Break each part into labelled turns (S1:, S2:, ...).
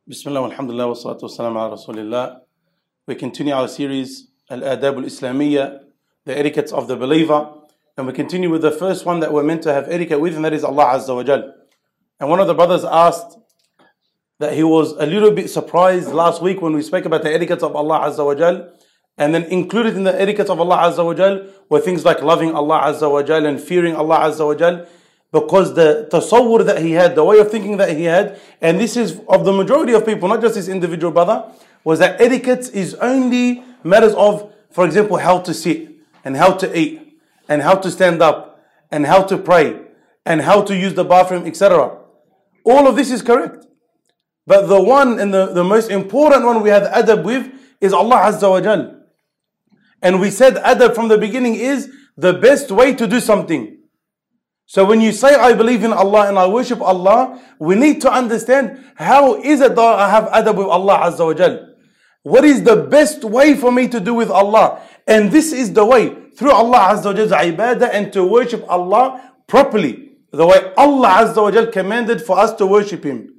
S1: Bismillah, alhamdulillah, wa salatu wa salam ala Rasulillah. We continue our series, Al-Adab al-Islamiyya, the etiquettes of the believer. And we continue with the first one that we're meant to have etiquette with, and that is Allah Azza wa Jal. And one of the brothers asked that he was a little bit surprised last week when we spoke about the etiquettes of Allah Azza wa Jal. And then included in the etiquettes of Allah Azza wa Jal were things like loving Allah Azza wa Jal and fearing Allah Azza wa Jal. Because the tasawwur that he had, the way of thinking that he had, and this is of the majority of people, not just this individual brother, was that etiquette is only matters of, for example, how to sit, and how to eat, and how to stand up, and how to pray, and how to use the bathroom, etc. All of this is correct. But the one and the most important one we have adab with is Allah Azza wa Jal. And we said adab from the beginning is the best way to do something. So when you say, I believe in Allah and I worship Allah, we need to understand how is it that I have adab with Allah Azza wa Jal. What is the best way for me to do with Allah? And this is the way, through Allah Azza wa Jal's ibadah, and to worship Allah properly. The way Allah Azza wa Jal commanded for us to worship Him.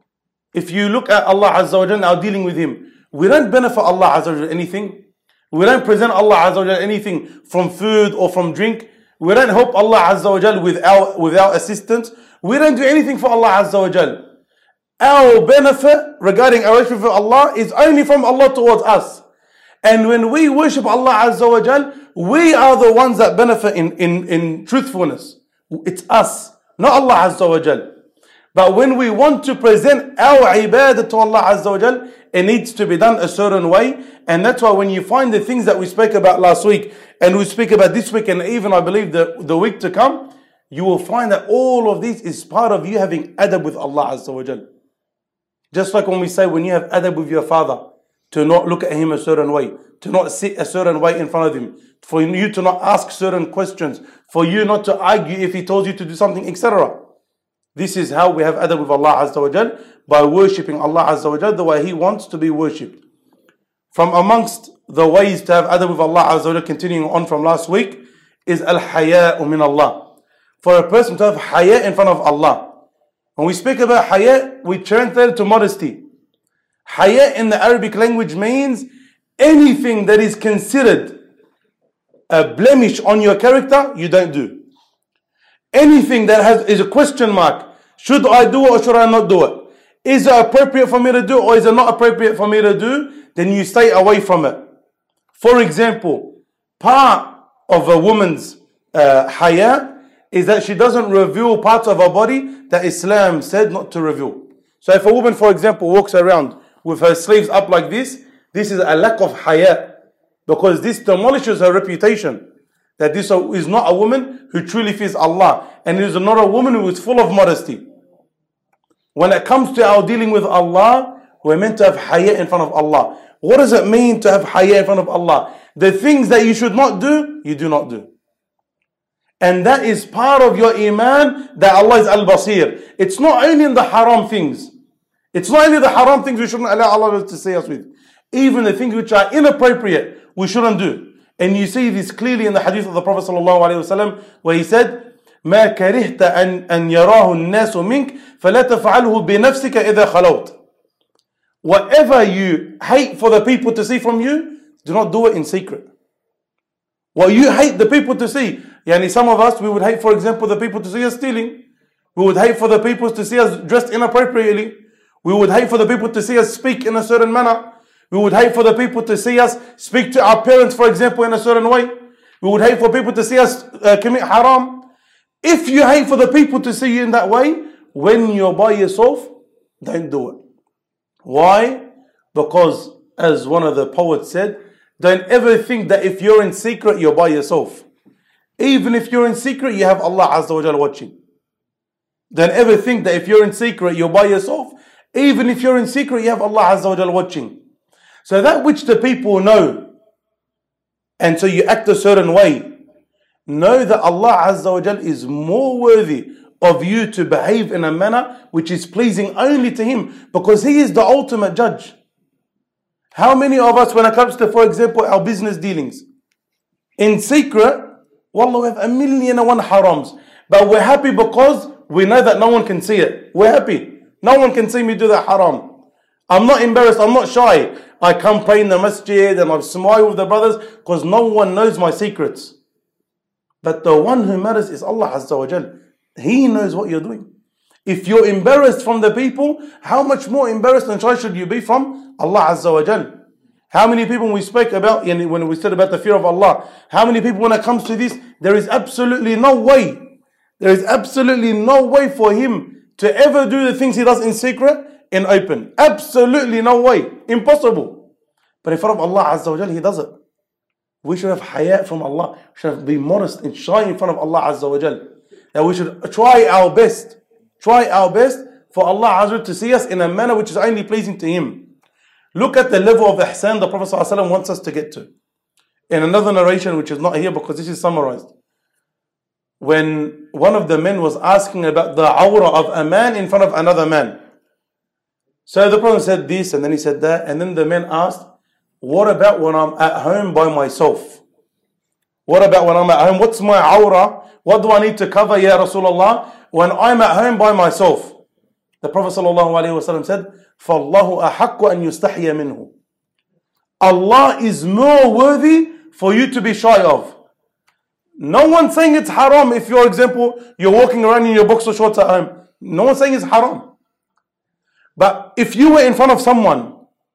S1: If you look at Allah Azza wa Jal now dealing with Him, we don't benefit Allah Azza wa Jal anything. We don't present Allah Azza wa Jal anything from food or from drink. We don't help Allah Azza wa Jal without assistance. We don't do anything for Allah Azza wa Jal. Our benefit regarding our worship of Allah is only from Allah towards us. And when we worship Allah Azza wa Jal, we are the ones that benefit in truthfulness. It's us, not Allah Azza wa Jal. But when we want to present our ibadah to Allah Azza wa Jal, it needs to be done a certain way. And that's why when you find the things that we spoke about last week, and we speak about this week, and even I believe the week to come, you will find that all of this is part of you having adab with Allah Azza wa Jal. Just like when we say, when you have adab with your father, to not look at him a certain way, to not sit a certain way in front of him, for you to not ask certain questions, for you not to argue if he tells you to do something, etc. This is how we have adab with Allah Azza wa Jal, by worshipping Allah Azza wa Jal the way He wants to be worshipped. From amongst the ways to have adab with Allah Azza wa Jal, continuing on from last week, is al-haya'u min Allah. For a person to have haya in front of Allah. When we speak about haya, we translate it to modesty. Haya in the Arabic language means anything that is considered a blemish on your character, you don't do. Anything that is a question mark, should I do it or should I not do it? Is it appropriate for me to do or is it not appropriate for me to do? Then you stay away from it. For example, part of a woman's haya is that she doesn't reveal parts of her body that Islam said not to reveal. So if a woman, for example, walks around with her sleeves up like this is a lack of haya, because this demolishes her reputation. That this is not a woman who truly fears Allah, and it is not a woman who is full of modesty. When it comes to our dealing with Allah, we're meant to have haya in front of Allah. What does it mean to have haya in front of Allah? The things that you should not do, you do not do. And that is part of your iman, that Allah is al-basir. It's not only in the haram things. It's not only the haram things we shouldn't allow Allah to see us with. Even the things which are inappropriate, we shouldn't do. And you see this clearly in the hadith of the Prophet ﷺ, where he said, ما كرهت أن يراه الناس منك فلا تفعله بنفسك إذا خلوت. Whatever you hate for the people to see from you, do not do it in secret. What you hate the people to see, some of us, we would hate, for example, the people to see us stealing. We would hate for the people to see us dressed inappropriately. We would hate for the people to see us speak in a certain manner. We would hate for the people to see us speak to our parents, for example, in a certain way. We would hate for people to see us commit haram. If you hate for the people to see you in that way, when you're by yourself, don't do it. Why? Because, as one of the poets said, don't ever think that if you're in secret, you're by yourself. Even if you're in secret, you have Allah Azza wa Jalla watching. Don't ever think that if you're in secret, you're by yourself. Even if you're in secret, you have Allah Azza wa Jalla watching. So that which the people know, and so you act a certain way, know that Allah Azza wa Jal is more worthy of you to behave in a manner which is pleasing only to Him, because He is the ultimate judge. How many of us, when it comes to, for example, our business dealings, in secret, wallah, we have 1,000,001 harams, but we're happy because we know that no one can see it. We're happy. No one can see me do that haram. I'm not embarrassed, I'm not shy. I come pray in the masjid and I smile with the brothers because no one knows my secrets. But the one who matters is Allah Azza wa Jal. He knows what you're doing. If you're embarrassed from the people, how much more embarrassed and shy should you be from Allah Azza wa Jal? How many people we spoke about when we said about the fear of Allah, how many people when it comes to this, there is absolutely no way for him to ever do the things he does in secret in open. Absolutely no way. Impossible. But in front of Allah Azza wa Jal, he does it. We should have haya from Allah. We should be modest and shy in front of Allah Azza wa Jal. That we should try our best for Allah Azza wa Jal to see us in a manner which is only pleasing to Him. Look at the level of ihsan the Prophet ﷺ wants us to get to. In another narration, which is not here because this is summarized, when one of the men was asking about the awrah of a man in front of another man. So the Prophet said this and then he said that, and then the man asked, what about when I'm at home by myself? What about when I'm at home? What's my awrah? What do I need to cover, Ya Rasulullah, when I'm at home by myself? The Prophet ﷺ said, فَاللَّهُ أَحَقُّ أَن يُسْتَحْيَ مِنْهُ. Allah is more worthy for you to be shy of. No one's saying it's haram if, for example, you're walking around in your boxer shorts at home. No one's saying it's haram. But if you were in front of someone,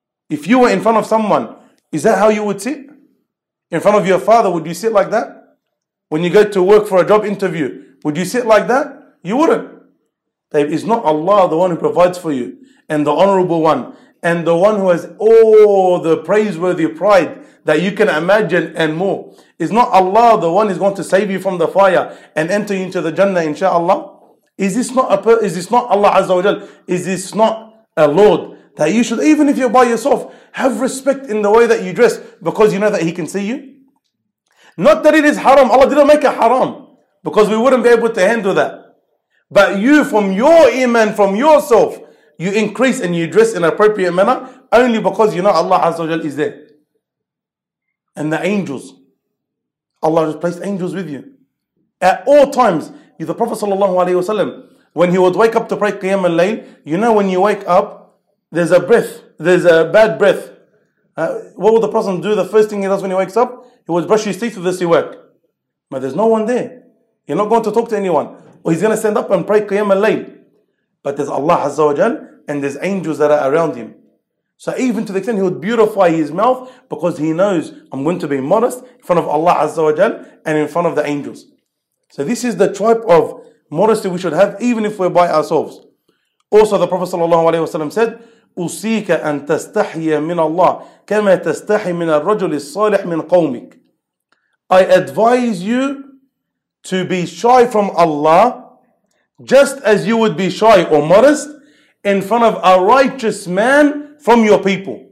S1: is that how you would sit? In front of your father, would you sit like that? When you go to work for a job interview, would you sit like that? You wouldn't. Is not Allah the one who provides for you, and the honorable one, and the one who has all the praiseworthy pride that you can imagine and more? Is not Allah the one who is going to save you from the fire and enter you into the Jannah, inshaAllah? Is this not Allah Azza wa Jal? Is this not a Lord that you should, even if you're by yourself, have respect in the way that you dress because you know that He can see you? Not that it is haram. Allah didn't make it haram because we wouldn't be able to handle that. But you, from your iman, from yourself, you increase and you dress in an appropriate manner only because you know Allah Azza wa Jal is there. And the angels, Allah has placed angels with you. At all times, the Prophet ﷺ, when he would wake up to pray Qiyam al-Layl, you know when you wake up, there's a bad breath. What would the Prophet do? The first thing he does when he wakes up, he would brush his teeth with the siwak. But there's no one there. You're not going to talk to anyone. Or he's going to stand up and pray Qiyam al-Layl. But there's Allah Azza wa Jal and there's angels that are around him. So even to the extent he would beautify his mouth because he knows I'm going to be modest in front of Allah Azza wa Jal and in front of the angels. So this is the type of modesty we should have even if we're by ourselves. Also the Prophet ﷺ said, أُوصِيكَ أَن تَسْتَحْيَ مِنَ اللَّهِ كَمَا تَسْتَحِي مِنَ الرَّجُلِ الصَّالِحِ مِنْ قَوْمِكَ. I advise you to be shy from Allah just as you would be shy or modest in front of a righteous man from your people.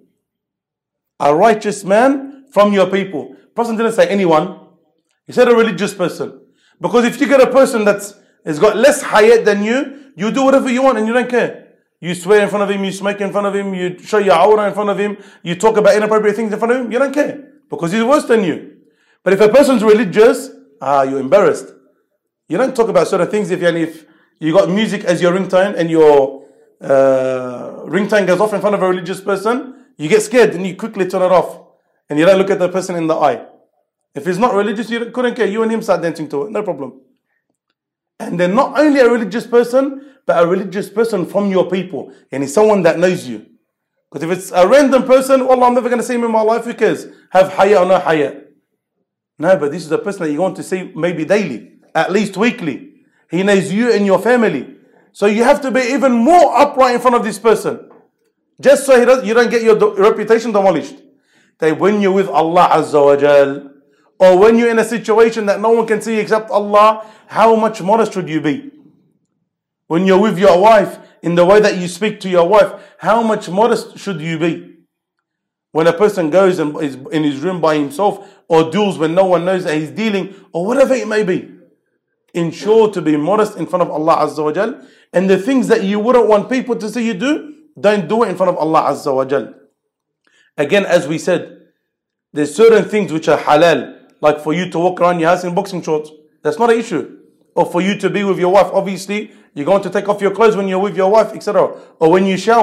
S1: A righteous man from your people. The Prophet didn't say anyone. He said a religious person. Because if you get a person that's has got less hayat than you do whatever you want and you don't care. You swear in front of him, you smoke in front of him, you show your awrah in front of him, you talk about inappropriate things in front of him, you don't care. Because he's worse than you. But if a person's religious, you're embarrassed. You don't talk about certain things if you got music as your ringtone and your ringtone goes off in front of a religious person, you get scared and you quickly turn it off. And you don't look at the person in the eye. If he's not religious, you couldn't care. You and him start dancing to it, no problem. And then not only a religious person, but a religious person from your people. And he's someone that knows you. Because if it's a random person, wallah, I'm never going to see him in my life, who cares? Have haya or no haya. No, but this is a person that you're going to see maybe daily, at least weekly. He knows you and your family. So you have to be even more upright in front of this person. Just so you don't get your reputation demolished. That when you're with Allah Azza wa Jal, or when you're in a situation that no one can see except Allah, how much modest should you be? When you're with your wife, in the way that you speak to your wife, how much modest should you be? When a person goes and is in his room by himself, or deals when no one knows that he's dealing, or whatever it may be, ensure to be modest in front of Allah Azza wa Jal. And the things that you wouldn't want people to see you do, don't do it in front of Allah Azza wa Jal. Again, as we said, there's certain things which are halal, like for you to walk around your house in boxing shorts. That's not an issue. Or for you to be with your wife, obviously, you're going to take off your clothes when you're with your wife, etc. Or when you shower.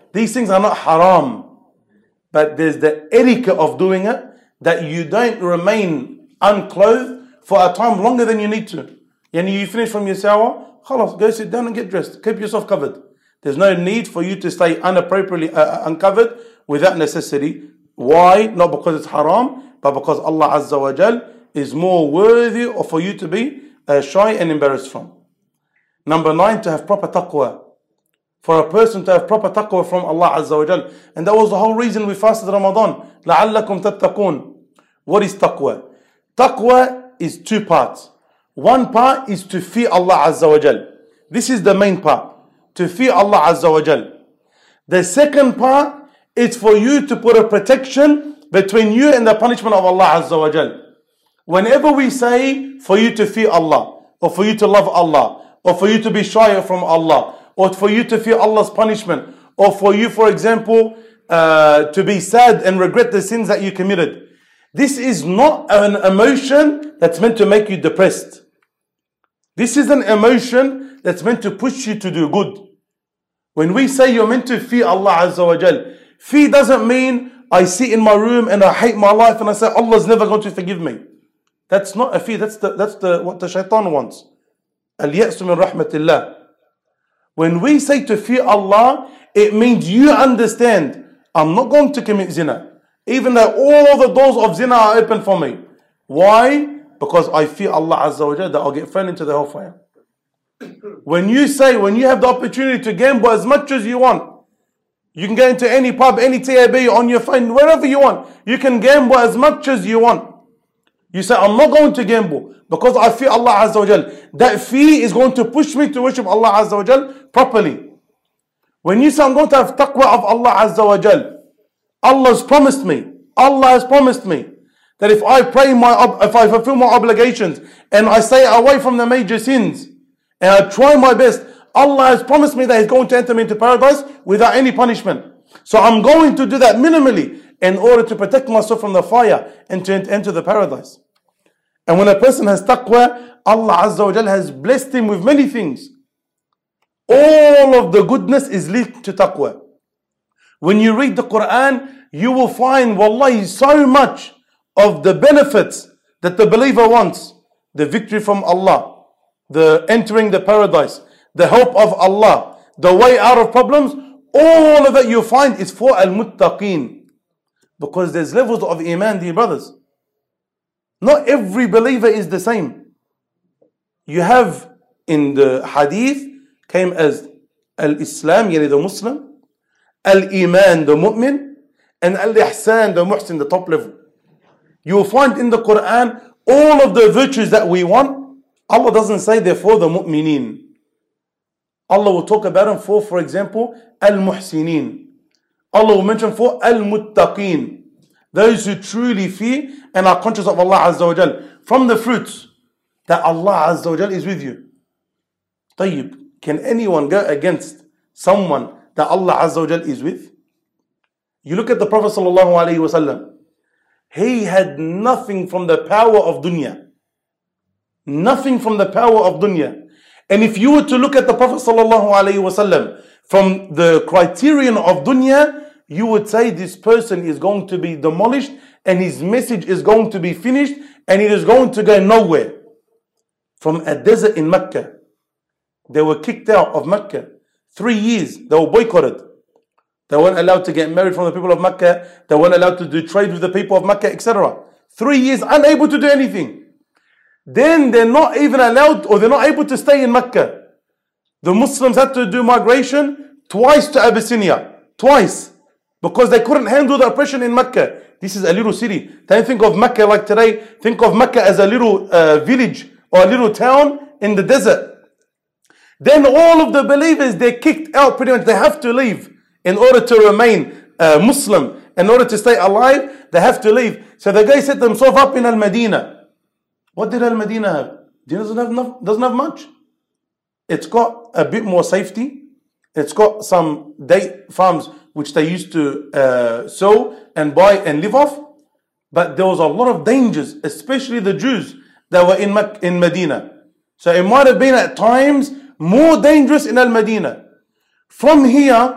S1: These things are not haram. But there's the etiquette of doing it, that you don't remain unclothed for a time longer than you need to. And you finish from your shower, khalas, go sit down and get dressed. Keep yourself covered. There's no need for you to stay inappropriately uncovered without necessity. Why? Not because it's haram, but because Allah Azza wa Jal is more worthy for you to be shy and embarrassed from. Number 9, to have proper taqwa. For a person to have proper taqwa from Allah Azza wa Jal. And that was the whole reason we fasted Ramadan. لَعَلَّكُمْ تَتَّقُونَ. What is taqwa? Taqwa is 2 parts. One part is to fear Allah Azza wa Jal. This is the main part. To fear Allah Azza wa Jal. The second part is for you to put a protection between you and the punishment of Allah Azza wa Jal. Whenever we say for you to fear Allah, or for you to love Allah, or for you to be shy from Allah, or for you to fear Allah's punishment, or for you, for example, to be sad and regret the sins that you committed. This is not an emotion that's meant to make you depressed. This is an emotion that's meant to push you to do good. When we say you're meant to fear Allah Azza wa Jal, fear doesn't mean I sit in my room and I hate my life and I say Allah's never going to forgive me. That's not a fear. That's what the shaitan wants. Al-ya'su min rahmatillah. When we say to fear Allah, it means you understand, I'm not going to commit zina, even though all the doors of zina are open for me. Why? Because I fear Allah Azza wa Jalla that I'll get thrown into the hellfire. When you have the opportunity to gamble as much as you want, you can go into any pub, any TAB, on your phone, wherever you want. You can gamble as much as you want. You say, I'm not going to gamble because I fear Allah Azza wa Jal. That fear is going to push me to worship Allah Azza wa Jal properly. When you say, I'm going to have taqwa of Allah Azza wa Jal, Allah has promised me that if I fulfill my obligations and I stay away from the major sins and I try my best, Allah has promised me that He's going to enter me into paradise without any punishment. So I'm going to do that minimally in order to protect myself from the fire and to enter the paradise. And when a person has taqwa, Allah Azza wa Jal has blessed him with many things. All of the goodness is linked to taqwa. When you read the Quran, you will find, wallahi, so much of the benefits that the believer wants. The victory from Allah, the entering the paradise, the help of Allah, the way out of problems, all of that you find is for al-muttaqeen. Because there's levels of iman, dear brothers. Not every believer is the same. You have in the hadith came as al-Islam, yani the Muslim, al-Iman, the Mu'min, and al-Ihsan, the Muhsin, the top level. You will find in the Quran all of the virtues that we want. Allah doesn't say they're for the Mu'mineen. Allah will talk about them for example, al-Muhsineen. Allah will mention for al-Muttaqeen, those who truly fear and are conscious of Allah Azza wa Jal. From the fruits that Allah Azza wa Jal is with you. Tayyib, can anyone go against someone that Allah Azza wa Jal is with? You look at the Prophet Sallallahu Alaihi Wasallam. He had nothing from the power of dunya. Nothing from the power of dunya. And if you were to look at the Prophet Sallallahu Alaihi Wasallam from the criterion of dunya, you would say this person is going to be demolished and his message is going to be finished and it is going to go nowhere. From a desert in Mecca, they were kicked out of Mecca. 3 years, they were boycotted. They weren't allowed to get married from the people of Mecca. They weren't allowed to do trade with the people of Mecca, etc. 3 years, unable to do anything. Then they're not even allowed, or they're not able to stay in Mecca. The Muslims had to do migration twice to Abyssinia. Twice. Because they couldn't handle the oppression in Mecca. This is a little city. Don't think of Mecca like today. Think of Mecca as a little village or a little town in the desert. Then all of the believers, they're kicked out pretty much. They have to leave in order to remain Muslim. In order to stay alive, they have to leave. So the guy set themselves up in Al-Madinah. What did Al-Madinah have? It doesn't have much. It's got a bit more safety. It's got some date farms which they used to sow and buy and live off. But there was a lot of dangers, especially the Jews that were in Medina. So it might have been at times more dangerous in Al-Madinah. From here,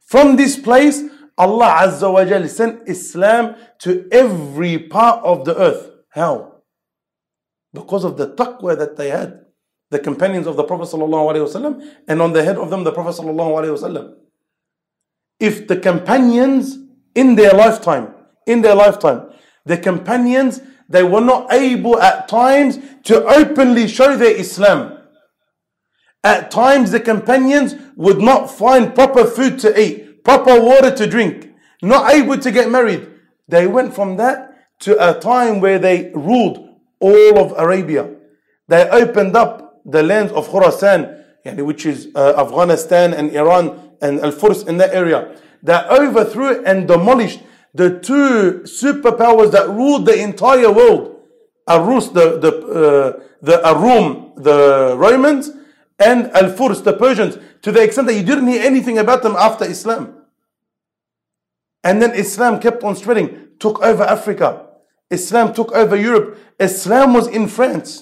S1: From this place, Allah Azza wa Jal sent Islam to every part of the earth. How? Because of the taqwa that they had. The companions of the Prophet ﷺ, and on the head of them the Prophet ﷺ. If the companions in their lifetime, the companions, they were not able at times to openly show their Islam. At times the companions would not find proper food to eat, proper water to drink, not able to get married. They went from that to a time where they ruled all of Arabia. They opened up the lands of Khurasan, which is Afghanistan and Iran and Al-Furs in that area. They overthrew and demolished the two superpowers that ruled the entire world. Ar-Rus, the Arum, the Romans, and Al-Furs, the Persians, to the extent that you didn't hear anything about them after Islam. And then Islam kept on spreading, took over Africa. Islam took over Europe. Islam was in France.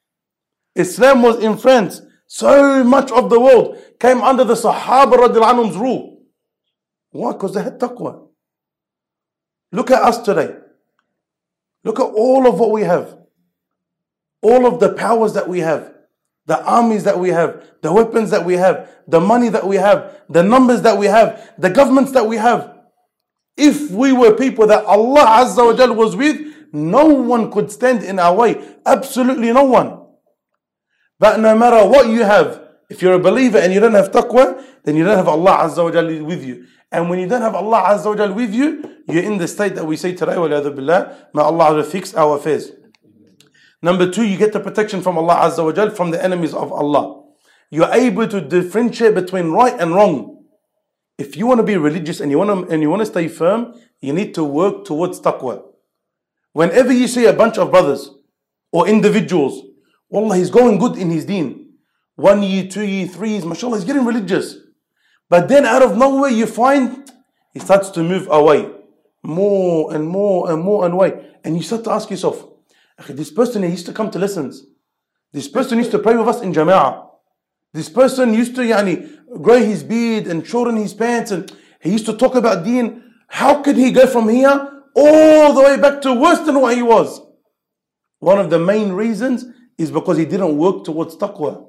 S1: So much of the world came under the Sahaba radiallahu anhum's rule. Why? Because they had taqwa. Look at us today. Look at all of what we have. All of the powers that we have. The armies that we have. The weapons that we have. The money that we have. The numbers that we have. The governments that we have. If we were people that Allah Azza wa Jal was with, no one could stand in our way. Absolutely no one. But no matter what you have, if you're a believer and you don't have taqwa, then you don't have Allah Azza wa Jal with you. And when you don't have Allah Azza wa Jal with you, you're in the state that we say today, وَلَيَذُ بِاللَّهِ, may Allah fix our affairs. Number two, you get the protection from Allah Azza wa Jal from the enemies of Allah. You're able to differentiate between right and wrong. If you want to be religious and you want to stay firm, you need to work towards taqwa. Whenever you see a bunch of brothers or individuals, wallah, he's going good in his deen. 1 year, 2 year, 3 years, mashallah, he's getting religious. But then out of nowhere you find he starts to move away. More and more and more and away. And you start to ask yourself, this person used to come to lessons. This person used to pray with us in Jama'ah. This person used to grow his beard and shorten his pants, and he used to talk about deen. How could he go from here all the way back to worse than what he was? One of the main reasons is because he didn't work towards taqwa.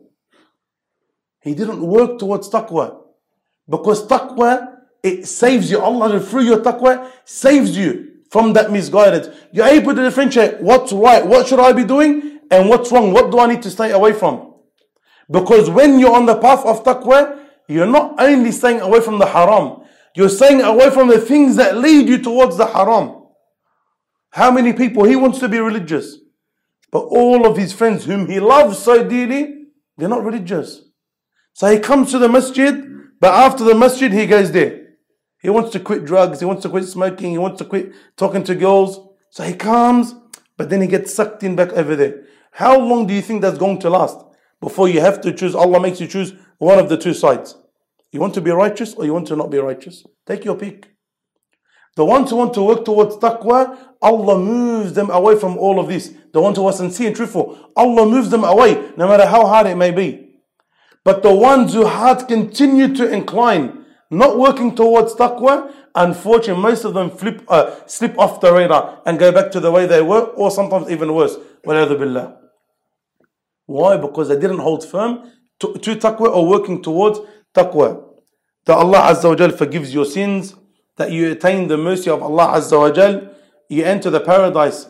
S1: He didn't work towards taqwa. Because taqwa, it saves you. Allah, through your taqwa, saves you from that misguidance. You're able to differentiate what's right, what should I be doing, and what's wrong, what do I need to stay away from. Because when you're on the path of taqwa, you're not only staying away from the haram, you're staying away from the things that lead you towards the haram. How many people, he wants to be religious, but all of his friends whom he loves so dearly, they're not religious. So he comes to the masjid, but after the masjid he goes there. He wants to quit drugs, he wants to quit smoking, he wants to quit talking to girls. So he comes, but then he gets sucked in back over there. How long do you think that's going to last? Before you have to choose, Allah makes you choose one of the two sides. You want to be righteous or you want to not be righteous? Take your pick. The ones who want to work towards taqwa, Allah moves them away from all of this. The ones who are sincere and truthful, Allah moves them away, no matter how hard it may be. But the ones whose hearts continue to incline, not working towards taqwa, unfortunately, most of them slip off the radar and go back to the way they were, or sometimes even worse. وَلَيَذُ بِاللَّهِ. Why? Because they didn't hold firm to taqwa or working towards taqwa. That Allah Azza wa Jal forgives your sins, that you attain the mercy of Allah Azza wa Jal, you enter the paradise,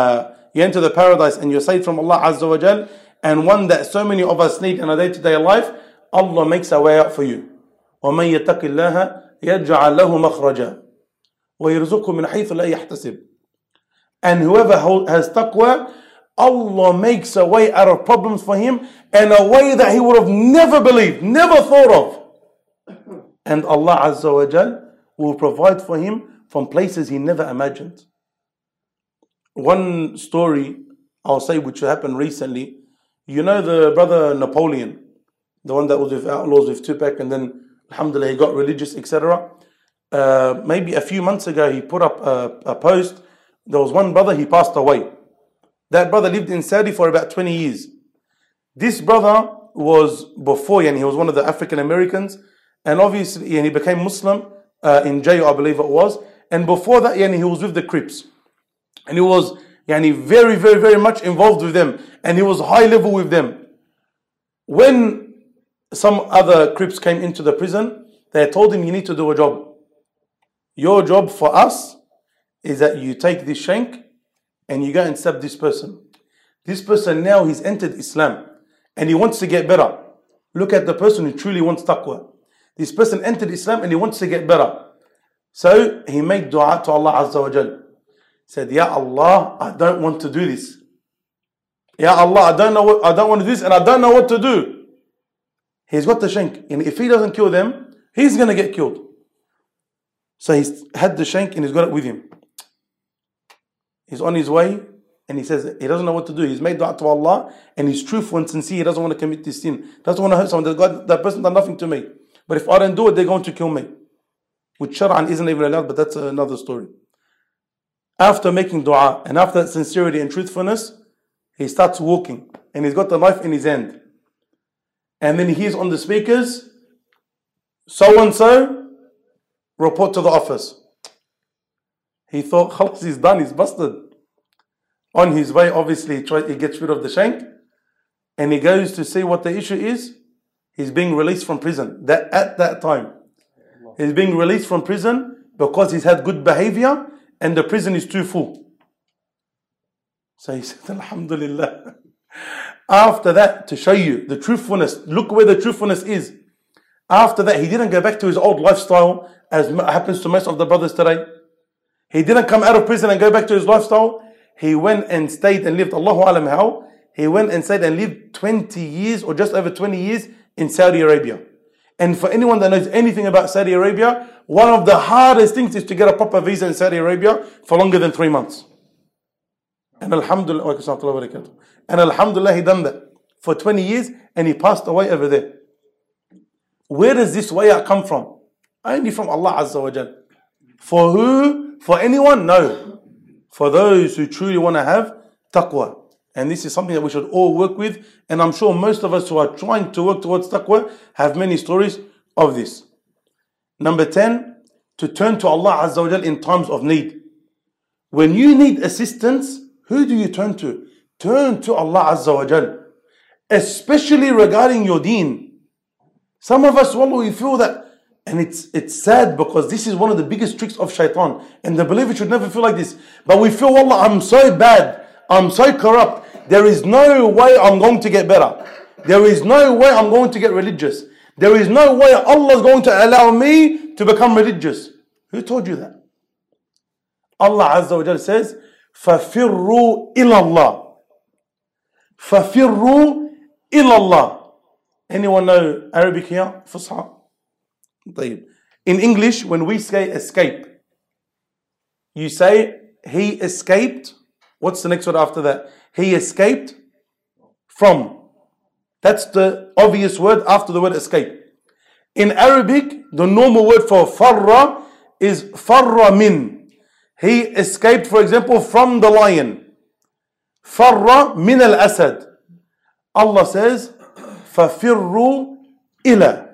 S1: and you're saved from Allah Azza wa Jal, and one that so many of us need in our day-to-day life, Allah makes a way out for you. وَمَنْ يَتَّقِ اللَّهَ يَجْعَلْ لَهُ مَخْرَجًا وَيَرْزُقْهُ مِنْ حَيْثُ لَا يَحْتَسِبُ. And whoever has taqwa, Allah makes a way out of problems for him, and a way that he would have never believed, never thought of. And Allah Azza wa Jal will provide for him from places he never imagined. One story I'll say which happened recently. You know the brother Napoleon, the one that was with outlaws with Tupac, and then alhamdulillah he got religious, etc. Maybe a few months ago he put up a post. There was one brother, he passed away. That brother lived in Saudi for about 20 years. This brother was before, and he was one of the African Americans, and obviously he became Muslim, in jail, I believe it was. And before that, he was with the Crips. And he was very, very, very much involved with them. And he was high level with them. When some other Crips came into the prison, they told him, you need to do a job. Your job for us is that you take this shank and you go and stab this person. This person now, he's entered Islam and he wants to get better. Look at the person who truly wants taqwa. This person entered Islam and he wants to get better. So he made dua to Allah Azza wa Jal. Said, Ya Allah, I don't want to do this. Ya Allah, I don't want to do this and I don't know what to do. He's got the shank. And if he doesn't kill them, he's going to get killed. So he's had the shank and he's got it with him. He's on his way and he says he doesn't know what to do. He's made dua to Allah and he's truthful and sincere. He doesn't want to commit this sin. Doesn't want to hurt someone. That person done nothing to me. But if I don't do it, they're going to kill me. Which Shar'an isn't even allowed, but that's another story. After making dua and after that sincerity and truthfulness, he starts walking and he's got the knife in his hand. And then he hears on the speakers, so and so, report to the office. He thought, khalas, he's done, he's busted. On his way, obviously, he gets rid of the shank and he goes to see what the issue is. He's being released from prison. At that time, he's being released from prison because he's had good behavior and the prison is too full. So he said, Alhamdulillah. After that, to show you the truthfulness, look where the truthfulness is. After that, he didn't go back to his old lifestyle, as happens to most of the brothers today. He didn't come out of prison and go back to his lifestyle. He went and stayed and lived, Allahu alam how, he went and stayed and lived 20 years or just over 20 years in Saudi Arabia. And for anyone that knows anything about Saudi Arabia, one of the hardest things is to get a proper visa in Saudi Arabia for longer than 3 months. And Alhamdulillah, he done that for 20 years and he passed away over there. Where does this way come from? Only from Allah Azza wa Jal. For who? For anyone? No. For those who truly want to have taqwa. And this is something that we should all work with. And I'm sure most of us who are trying to work towards taqwa have many stories of this. Number 10, to turn to Allah Azza wa Jal in times of need. When you need assistance, who do you turn to? Turn to Allah Azza wa Jal. Especially regarding your deen. Some of us, wallah, we feel that, and it's sad because this is one of the biggest tricks of shaitan. And the believer should never feel like this. But we feel, wallah, I'm so bad. I'm so corrupt. There is no way I'm going to get better. There is no way I'm going to get religious. There is no way Allah is going to allow me to become religious. Who told you that? Allah Azza wa Jalla says, فَفِرُّوا إِلَى اللَّهِ فَفِرُّوا إِلَى اللَّهِ. Anyone know Arabic here? Fusha? In English, when we say escape, you say, he escaped. What's the next word after that? He escaped from. That's the obvious word after the word escape. In Arabic, the normal word for farra is farra min. He escaped, for example, from the lion. Farra min al-asad. Allah says, فَفِرُّوا إِلَى.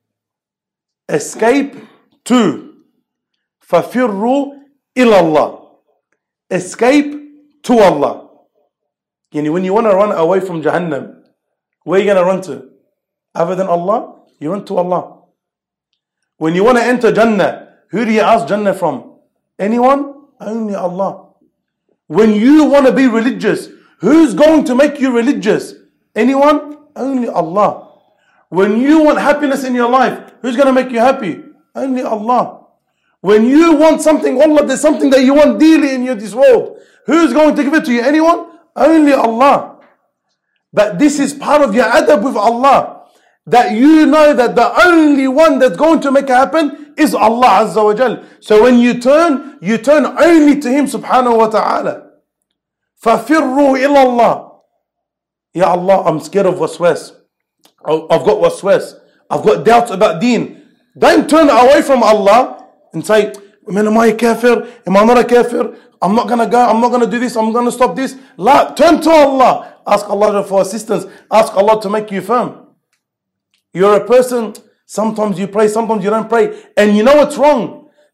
S1: Escape to. فَفِرُّوا إِلَى اللَّهِ. Escape to Allah. When you want to run away from Jahannam, where are you going to run to? Other than Allah, you run to Allah. When you want to enter Jannah, who do you ask Jannah from? Anyone? Only Allah. When you want to be religious, who's going to make you religious? Anyone? Only Allah. When you want happiness in your life, who's going to make you happy? Only Allah. When you want something, Allah, there's something that you want dearly in this world. Who's going to give it to you? Anyone? Only Allah. But this is part of your adab with Allah. That you know that the only one that's going to make it happen is Allah Azza wa Jal. So when you turn only to Him subhanahu wa ta'ala. فَفِرُّوا إِلَى اللَّهِ. Ya Allah, I'm scared of waswas. I've got waswas. I've got doubts about deen. Don't turn away from Allah and say, man, am I a kafir? Am I not a kafir? I'm not going to go. I'm not going to do this. I'm going to stop this. La, turn to Allah. Ask Allah for assistance. Ask Allah to make you firm. You're a person, sometimes you pray, sometimes you don't pray. And you know it's wrong.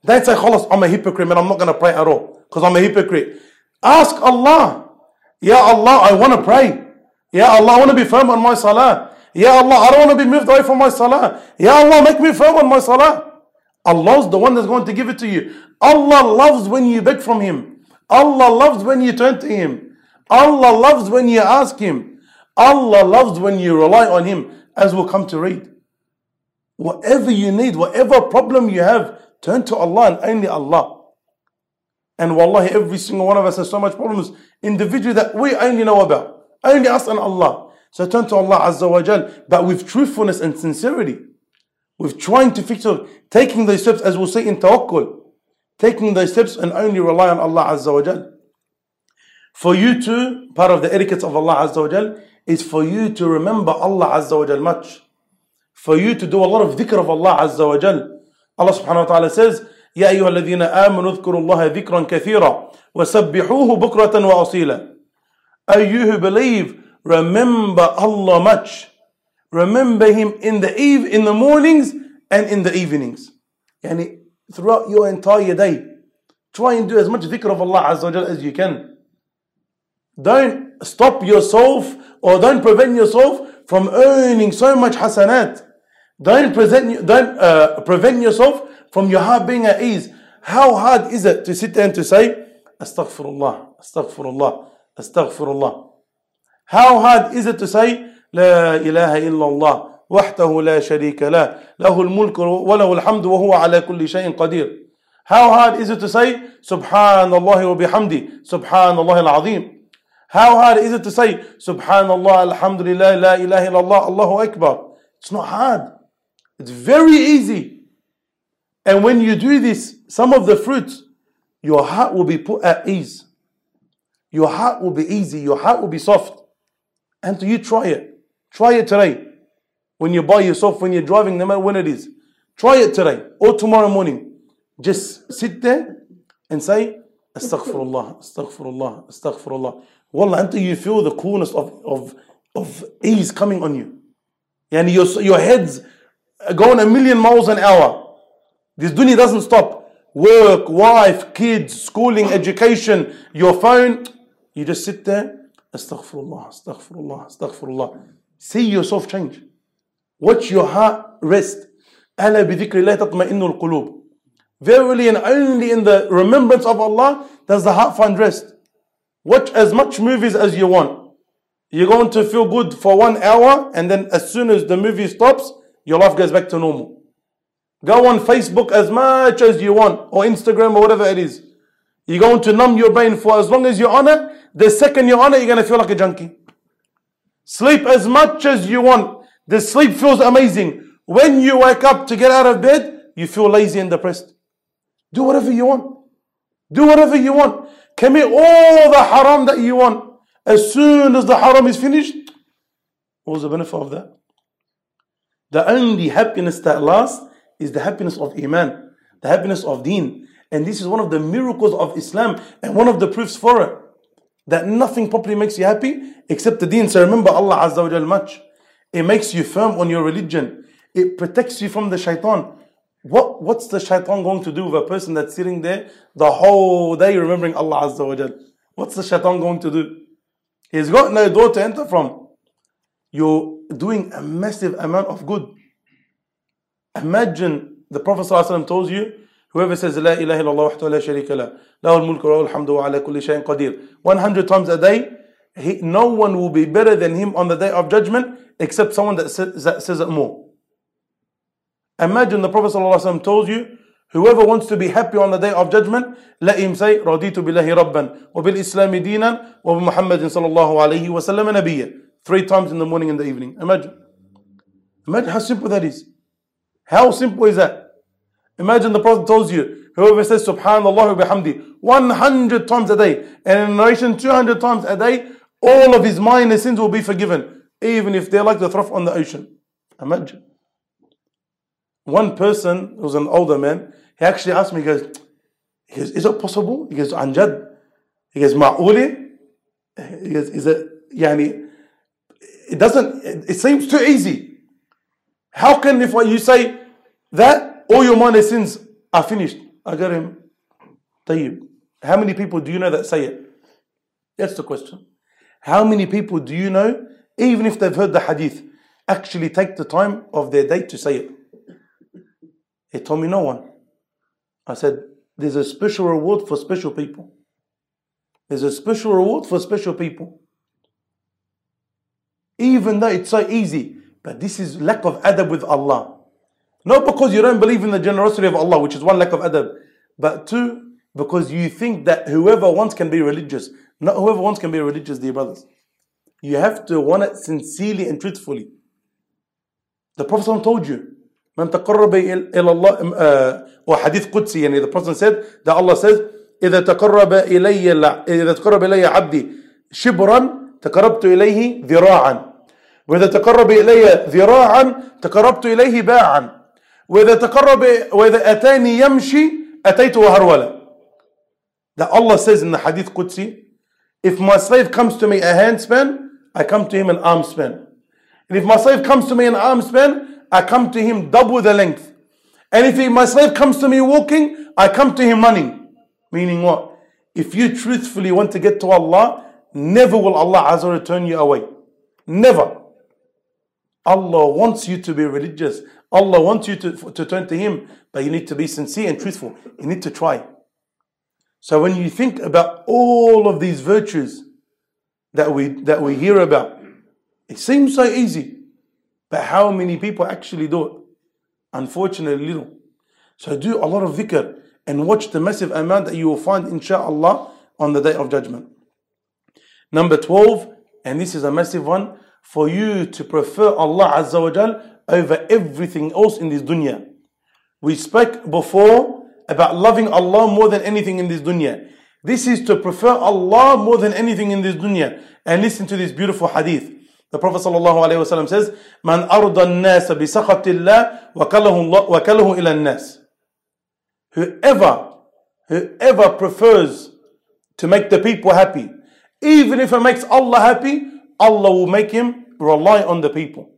S1: Don't say, khalas, I'm a hypocrite, man, I'm not going to pray at all because I'm a hypocrite. Ask Allah, Ya Allah, I want to pray. Ya Allah, I want to be firm on my salah. Ya Allah, I don't want to be moved away from my salah. Ya Allah, make me firm on my salah. Allah's the one that's going to give it to you. Allah loves when you beg from Him. Allah loves when you turn to Him. Allah loves when you ask Him. Allah loves when you rely on Him, as we'll come to read. Whatever you need, whatever problem you have, turn to Allah and only Allah. And wallahi, every single one of us has so much problems individually that we only know about. Only us and Allah. So turn to Allah Azza wa Jal, but with truthfulness and sincerity. With trying to fix it, taking those steps, as we'll say in tawakkul. Taking those steps and only rely on Allah Azza wa Jal. For you to, part of the etiquette of Allah Azza wa Jal, is for you to remember Allah Azza wa Jal much. For you to do a lot of dhikr of Allah Azza wa Jal. Allah subhanahu wa ta'ala says, يا أيها الذين آمنوا اذكروا الله ذكرا كثيرا وسبحوه بكرة وأصيلا. O you who believe, remember Allah much. Remember Him in the mornings and in the evenings. Yani throughout your entire day. Try and do as much dhikr of Allah Azza wa Jal as you can. Don't stop yourself or don't prevent yourself from earning so much hasanat. Don't prevent yourself from your heart being at ease. How hard is it to sit there and to say, Astaghfirullah, Astaghfirullah, Astaghfirullah? How hard is it to say, La ilaha illallah, wahdahu la sharika la, lahul mulku wa lahul hamdu wa huwa ala kulli shay'in qadir? How hard is it to say, Subhanallah wa bihamdi, Subhanallah al-azim? How hard is it to say, Subhanallah, Alhamdulillah, La ilaha illallah, Allahu Akbar? It's not hard. It's very easy. And when you do this, some of the fruits, your heart will be put at ease. Your heart will be easy. Your heart will be soft. And you try it. Try it today. When you're by yourself, when you're driving, no matter when it is. Try it today or tomorrow morning. Just sit there and say, Astaghfirullah, Astaghfirullah, Astaghfirullah. Wallah, until you feel the coolness of ease coming on you. And your head's going 1,000,000 miles an hour. This dunya doesn't stop. Work, wife, kids, schooling, education, your phone. You just sit there. Astaghfirullah, Astaghfirullah, Astaghfirullah. See yourself change. Watch your heart rest. Ala bi dhikrillah tatma'innu al-qulub. Verily and only in the remembrance of Allah does the heart find rest. Watch as much movies as you want. You're going to feel good for 1 hour, and then as soon as the movie stops, your life goes back to normal. Go on Facebook as much as you want, or Instagram, or whatever it is. You're going to numb your brain for as long as you're on it. The second you're on it, you're going to feel like a junkie. Sleep as much as you want. The sleep feels amazing. When you wake up to get out of bed, you feel lazy and depressed. Do whatever you want. Do whatever you want. Commit all the haram that you want. As soon as the haram is finished, what's the benefit of that? The only happiness that lasts is the happiness of Iman, the happiness of Deen. And this is one of the miracles of Islam and one of the proofs for it. That nothing properly makes you happy except the Deen. So remember Allah Azza wa Jal much. It makes you firm on your religion. It protects you from the shaitan. What's the shaitan going to do with a person that's sitting there the whole day remembering Allah Azza wa Jal? What's the shaitan going to do? He's got no door to enter from. You're doing a massive amount of good. Imagine the Prophet ﷺ told you, whoever says La ilaha illallah wahdahu la sharika la, lahul mulku wa lahul hamdu wa ala kulli shay'in qadir, 100 times a day, no one will be better than him on the day of judgment except someone that says it more. Imagine the Prophet ﷺ told you, whoever wants to be happy on the day of judgment, let him say, Raditu billahi rabban, wa bil islami dinan, wa bi Muhammadin sallallahu alayhi wa sallam nabiyya. 3 times in the morning and the evening. Imagine how simple that is. How simple is that? Imagine the Prophet tells you, whoever says Subhanallah wa bihamdi 100 times a day, and in narration 200 times a day, all of his minor sins will be forgiven, even if they're like the trough on the ocean. Imagine. One person, who was an older man, he actually asked me, he goes, is it possible? He goes, Anjad. He goes, Ma'uli? He goes, is it, yani, it seems too easy. How can if you say that, all your minor sins are finished? I got him. Tayyib. How many people do you know that say it? That's the question. How many people do you know, even if they've heard the hadith, actually take the time of their day to say it? He told me no one. I said, there's a special reward for special people. There's a special reward for special people. Even though it's so easy, but this is lack of adab with Allah. Not because you don't believe in the generosity of Allah, which is one lack of adab, but two, because you think that whoever wants can be religious. Not whoever wants can be religious, dear brothers. You have to want it sincerely and truthfully. The Prophet told you, Man taqarraba ila Allah, or hadith Qudsi, the Prophet said that Allah says, إذا تقرب إلي عبدي شبرا تقربت إليه ذراعا وإذا تقرب إلي ذراعا تقربت إليه باعا وإذا أتاني يمشي أتيته هرولا. That Allah says in the hadith Qudsi, if my slave comes to me a handspan, I come to him an arm span. And if my slave comes to me an arm span, I come to him double the length. And if my slave comes to me walking, I come to him running. Meaning what? If you truthfully want to get to Allah, never will Allah Azza wa Jalla turn you away. Never. Allah wants you to be religious. Allah wants you to turn to Him. But you need to be sincere and truthful. You need to try. So when you think about all of these virtues that we hear about, it seems so easy. But how many people actually do it? Unfortunately, little. So do a lot of dhikr and watch the massive amount that you will find, inshaAllah, on the Day of Judgment. Number 12, and this is a massive one, for you to prefer Allah Azza wa Jal over everything else in this dunya. We spoke before about loving Allah more than anything in this dunya. This is to prefer Allah more than anything in this dunya. And listen to this beautiful hadith. The Prophet ﷺ says, Man arda an-nasa bi sakhatillah wa kalahu ila an-nas. Whoever prefers to make the people happy, even if it makes Allah happy, Allah will make him rely on the people.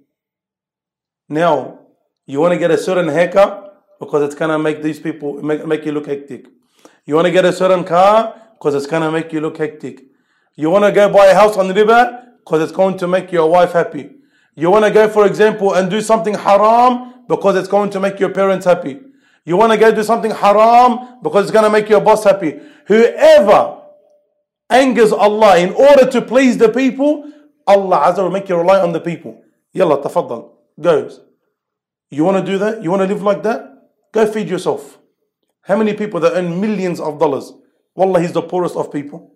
S1: Now, you want to get a certain haircut because it's going to make these people, make you look hectic. You want to get a certain car because it's going to make you look hectic. You want to go buy a house on riba because it's going to make your wife happy. You want to go, for example, and do something haram because it's going to make your parents happy. You want to go do something haram because it's going to make your boss happy. Whoever angers Allah in order to please the people, Allah Azza will make you rely on the people. Yalla, tafaddal. Goes. You want to do that? You want to live like that? Go feed yourself. How many people that earn millions of dollars? Wallah, he's the poorest of people.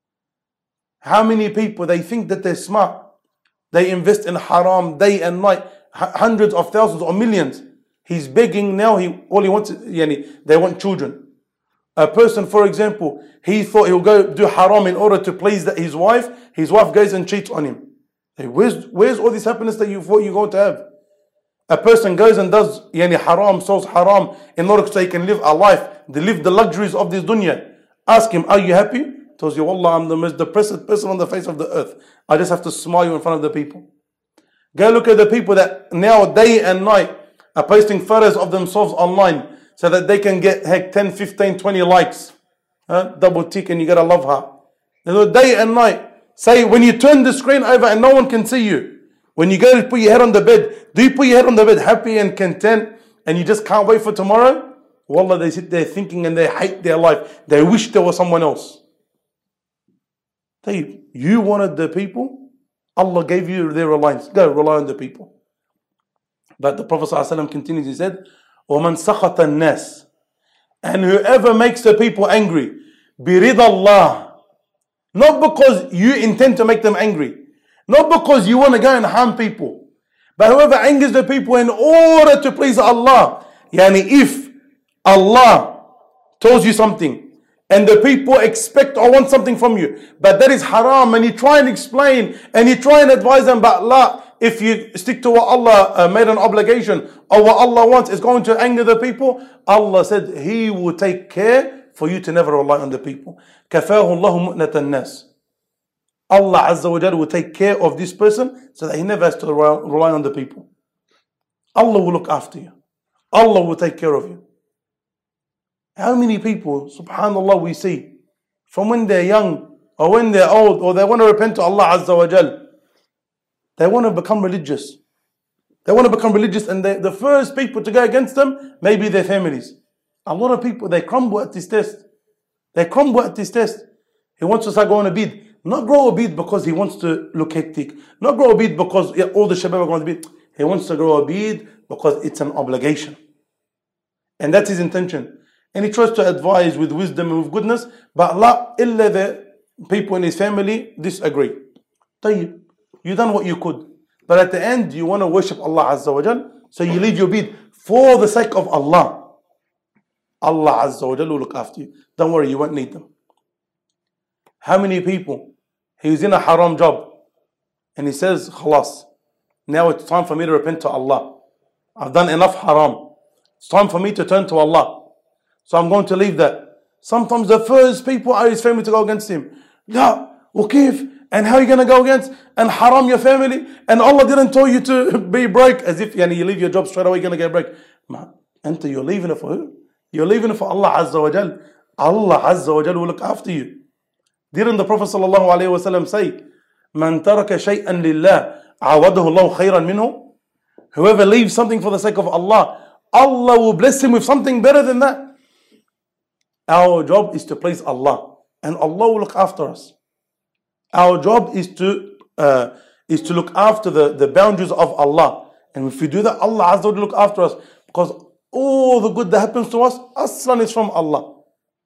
S1: How many people, they think that they're smart. They invest in haram day and night. Hundreds of thousands or millions. He's begging now, all he wants is, they want children. A person, for example, he thought he'll go do haram in order to please his wife. His wife goes and cheats on him. Hey, where's all this happiness that you thought you're going to have? A person goes and does haram, sells haram in order so he can live a life, live the luxuries of this dunya. Ask him, are you happy? He tells you, Wallah, I'm the most depressed person on the face of the earth. I just have to smile in front of the people. Go look at the people that now day and night are posting photos of themselves online so that they can get 10, 15, 20 likes. Double tick and you gotta love her. Day and night. Say, when you turn the screen over and no one can see you, when you go to put your head on the bed, do you put your head on the bed happy and content and you just can't wait for tomorrow? Wallah, they sit there thinking and they hate their life. They wish there was someone else. You wanted the people, Allah gave you their reliance. Go, rely on the people. But the Prophet ﷺ continues, he said, وَمَنْ سَخَطَ النَّاسِ, and whoever makes the people angry, بِرِضَ اللَّهِ, not because you intend to make them angry, not because you want to go and harm people, but whoever angers the people in order to please Allah. If Allah tells you something and the people expect or want something from you, but that is haram, and you try and explain and you try and advise them, but Allah, if you stick to what Allah made an obligation or what Allah wants is going to anger the people, Allah said He will take care for you to never rely on the people. كَفَاهُ اللَّهُ مُؤْنَةَ النَّاسِ. Allah Azza wa Jalla will take care of this person so that he never has to rely on the people. Allah will look after you. Allah will take care of you. How many people, subhanAllah, we see from when they're young or when they're old or they want to repent to Allah Azza wa Jal, they want to become religious. They want to become religious, and the first people to go against them may be their families. A lot of people, they crumble at this test. They crumble at this test. He wants to start growing a beard. Not grow a beard because he wants to look hectic. Not grow a beard because all the shabab are going to beard. He wants to grow a beard because it's an obligation. And that's his intention. And he tries to advise with wisdom and with goodness, but Allah, illa the people in his family disagree. طيب, you done what you could. But at the end, you want to worship Allah Azza wa Jal, so you leave your beard for the sake of Allah. Allah Azza wa Jal will look after you. Don't worry, you won't need them. How many people, he was in a haram job, and he says, Khalas, now it's time for me to repent to Allah. I've done enough haram. It's time for me to turn to Allah. So I'm going to leave that. Sometimes the first people are his family to go against him. Yeah, wakif, and how are you going to go against? And haram your family? And Allah didn't tell you to be break. As if you leave your job straight away, you're going to get a break. Anta, you're leaving it for who? You're leaving it for Allah Azza wa Jal. Allah Azza wa Jal will look after you. Didn't the Prophet sallallahu alayhi wa sallam say, Man taraka shay'an lillah, awadahu Allah khayran minhu? Whoever leaves something for the sake of Allah, Allah will bless him with something better than that. Our job is to please Allah, and Allah will look after us. Our job is to look after the boundaries of Allah. And if we do that, Allah Azza wa Jalla will look after us, because all the good that happens to us, aslan, is from Allah.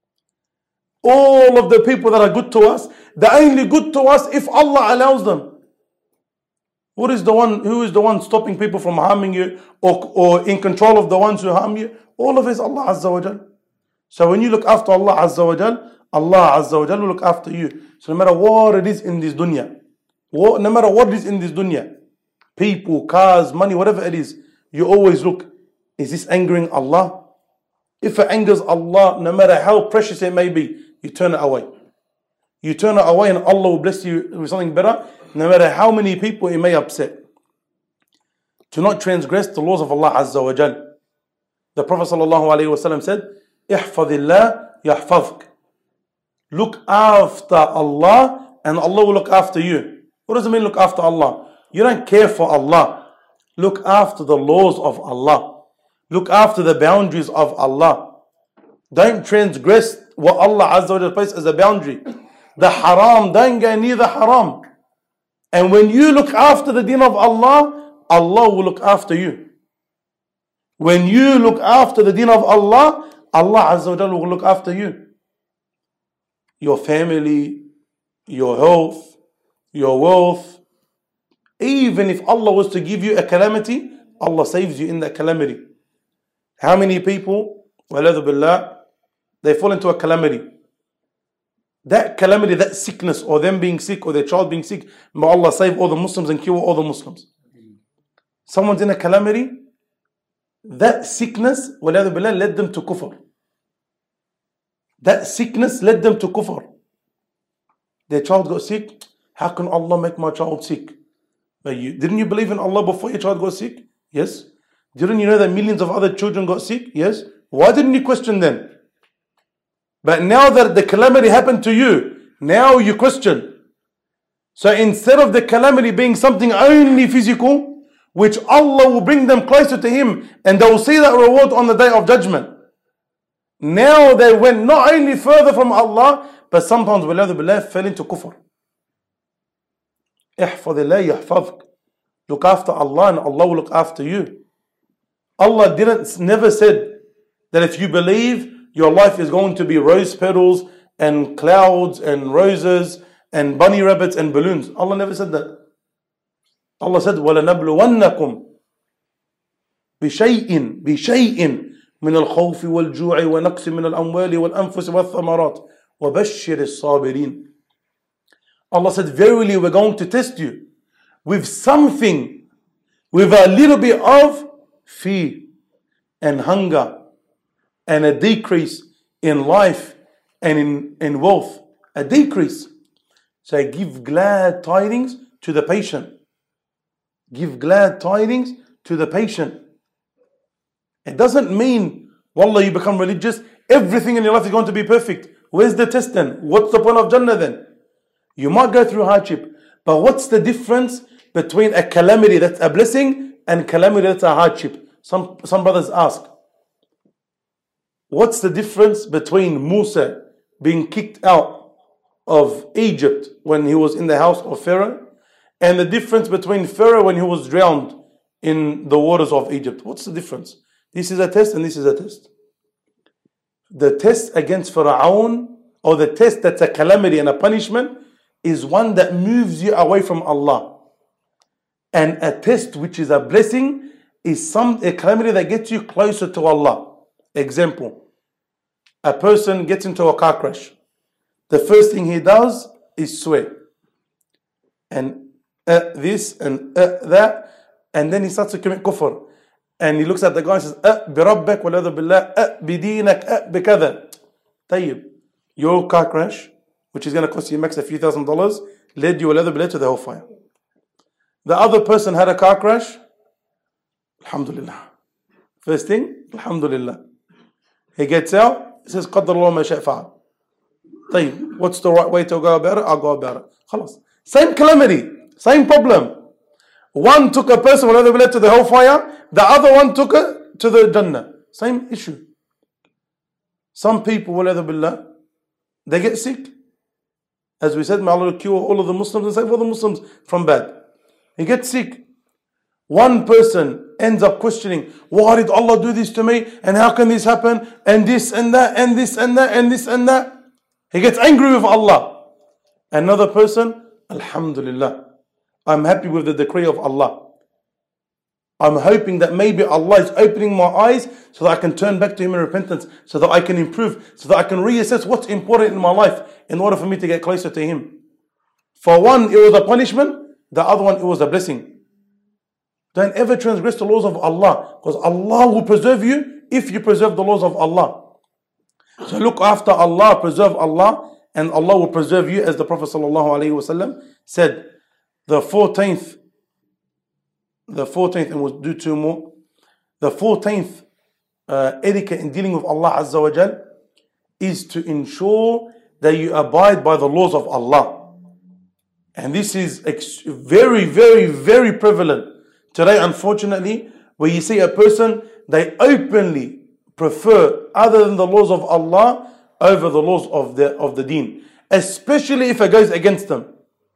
S1: All of the people that are good to us, they're only good to us if Allah allows them. Who is the one stopping people from harming you, or in control of the ones who harm you? All of it is Allah Azza wa Jalla. So when you look after Allah Azza wa Jal, Allah Azza wa Jal will look after you. So no matter what it is in this dunya, people, cars, money, whatever it is, you always look, is this angering Allah? If it angers Allah, no matter how precious it may be, you turn it away. You turn it away and Allah will bless you with something better, no matter how many people it may upset. To not transgress the laws of Allah Azza wa Jal. The Prophet sallallahu alayhi wa sallam said, احفظ الله يحفظك. Look after Allah and Allah will look after you. What does it mean, look after Allah? You don't care for Allah. Look after the laws of Allah. Look after the boundaries of Allah. Don't transgress what Allah Azza wa Jalla placed as a boundary. The haram, don't go near the haram. And when you look after the deen of Allah, Allah will look after you. When you look after the deen of Allah, Allah Azza wa Jalla will look after you. Your family, your health, your wealth. Even if Allah was to give you a calamity, Allah saves you in that calamity. How many people, waladhu billah, they fall into a calamity. That calamity, that sickness, or them being sick, or their child being sick, may Allah save all the Muslims and cure all the Muslims. Someone's in a calamity, that sickness, waladhu billah, led them to kufr. That sickness led them to kufr. Their child got sick. How can Allah make my child sick? Didn't you believe in Allah before your child got sick? Yes. Didn't you know that millions of other children got sick? Yes. Why didn't you question then? But now that the calamity happened to you, now you question. So instead of the calamity being something only physical, which Allah will bring them closer to Him, and they will see that reward on the day of judgment. Now they went not only further from Allah, but sometimes billah, fell into kufr. احفظ الله يحفظك. Look after Allah and Allah will look after you. Allah never said that if you believe, your life is going to be rose petals and clouds and roses and bunny rabbits and balloons. Allah never said that. Allah said, وَلَنَبْلُوَنَّكُمْ بِشَيْءٍ من الخوف والجوع ونقص من الأموال والأنفس والثمرات وبشر الصابرين. Allah said, verily we're going to test you with something, with a little bit of fear and hunger and a decrease in life and in wealth. A decrease. So give glad tidings to the patient. Give glad tidings to the patient. It doesn't mean, wallah, you become religious everything in your life is going to be perfect. Where's the test then? What's the point of Jannah then? You might go through hardship, but what's the difference between a calamity that's a blessing and calamity that's a hardship? Some brothers ask, what's the difference between Musa being kicked out of Egypt when he was in the house of Pharaoh and the difference between Pharaoh when he was drowned in the waters of Egypt? What's the difference? This is a test and this is a test. The test against Pharaoh, or the test that's a calamity and a punishment, is one that moves you away from Allah. And a test which is a blessing is a calamity that gets you closer to Allah. Example, a person gets into a car crash. The first thing he does is swear. And this and that. And then he starts to commit kufr. And he looks at the guy and says, بِرَبَّكَ وَلَذُ بِاللَّهِ بِدِينَكَ بِكَذَا. Tayyib, your car crash, which is going to cost you max a few $1,000s, led you to the hellfire. The other person had a car crash. Alhamdulillah. First thing, Alhamdulillah. He gets out, he says, قَدَّرَ اللَّهُ مَا شَاءَ فَعَلَ. Tayyib, what's the right way to go about it? I'll go about it. Khalas. Same calamity, same problem. One took a person to the hellfire, the other one took it to the Jannah. Same issue. Some people, they get sick. As we said, may Allah cure all of the Muslims and save all the Muslims from bad. He gets sick. One person ends up questioning, why did Allah do this to me? And how can this happen? And this and that, and this and that, and this and that. He gets angry with Allah. Another person, Alhamdulillah, I'm happy with the decree of Allah. I'm hoping that maybe Allah is opening my eyes so that I can turn back to Him in repentance, so that I can improve, so that I can reassess what's important in my life in order for me to get closer to Him. For one, it was a punishment. The other one, it was a blessing. Don't ever transgress the laws of Allah, because Allah will preserve you if you preserve the laws of Allah. So look after Allah, preserve Allah, and Allah will preserve you, as the Prophet ﷺ said. The 14th, and we'll do two more. The 14th etiquette in dealing with Allah Azza wa Jal is to ensure that you abide by the laws of Allah. And this is very, very, very prevalent today, unfortunately, where you see a person, they openly prefer other than the laws of Allah over the laws of the deen, especially if it goes against them.